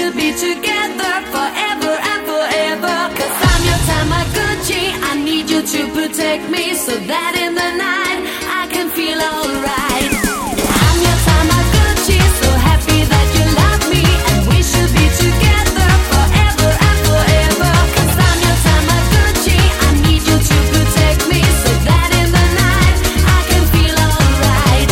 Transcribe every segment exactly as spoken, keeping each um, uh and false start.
should be together forever and forever. Cause I'm your Tamagotchi, I need you to protect me so that in the night I can feel alright. I'm your Tamagotchi, so happy that you love me, and we should be together forever and forever. Cause I'm your Tamagotchi, I need you to protect me so that in the night I can feel alright.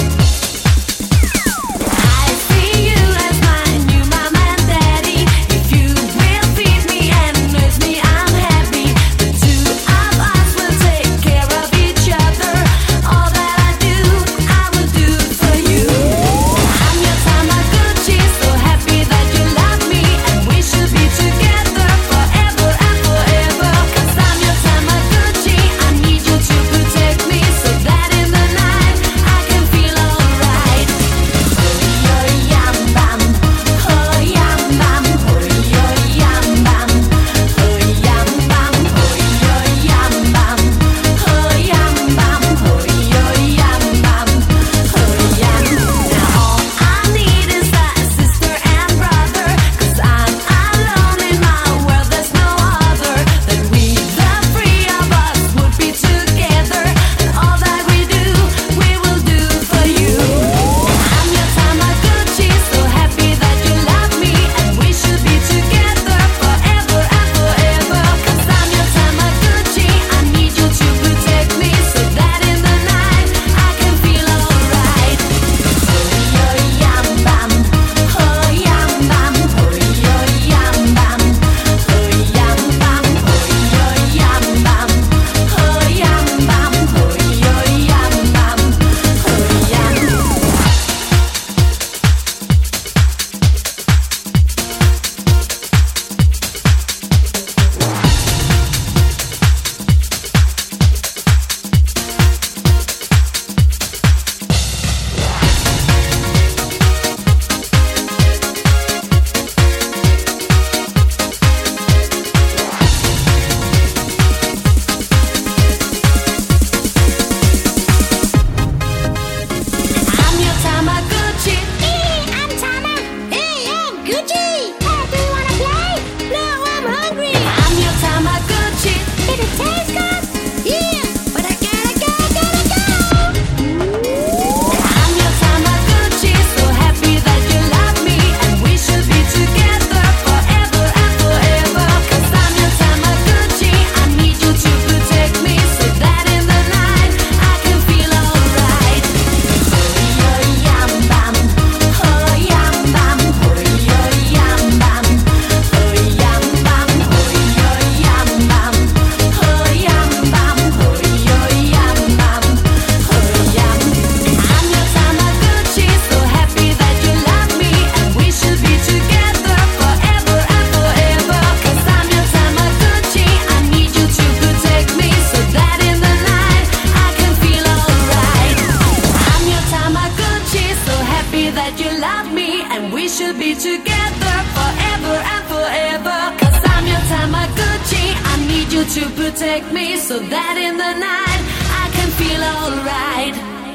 I see you as my new mom and daddy. If you will feed me and nurse me, I'm happy. The two of us will take care of each other. All that I do, I will do for you. I'm your Tamagotchi, so happy that you love me, and we should be together forever and forever. Cause I'm your Tamagotchi, I need you to protect me so that in the night I can feel alright. Ho yam bam, ho yam bam, ho yam bam, ho yam bam, ho yam bam, ho yam bam, ho yam bam, ho yam. Now all I need is a sister and brother, cause I'm alone in my world, there's no other. That we, the three of us, would be together, and all that we do, we will do for you. I'm your Tamagotchi, so happy that you love me, and we should be together forever and forever. Cause I'm your Tamagotchi, I need you to protect me so that in the night I can feel alright. Ho yam bam, ho yam bam, ho yam bam, ho yam bam, ho yam bam, ho yam bam, ho yam bam, ho yam. I'm your Tamagotchi. I'm Tama. Hey, I'm Gucci. Hey, do you wanna play? No, I'm hungry. I'm your Tamagotchi. Did it taste good? Yeah, but I gotta go, gotta go. I'm your Tamagotchi, so happy that you love me, and we should be together forever and forever. Cause I'm your Tamagotchi, I need you to protect me so that in the night I can feel alright. Ho yam bam, ho yam bam, ho yam bam, ho yam bam, ho yam bam, ho yam bam, ho yam bam, ho yam. I'm your Tamagotchi, so happy that you love me, and we should be together forever and forever. Cause I'm your Tamagotchi, I need you to protect me so that in the night I can feel alright. I'm your Tamagotchi, so happy that you love me, and we should be together forever and forever. Cause I'm your Tamagotchi, I need you to protect me so that in the night I can feel alright.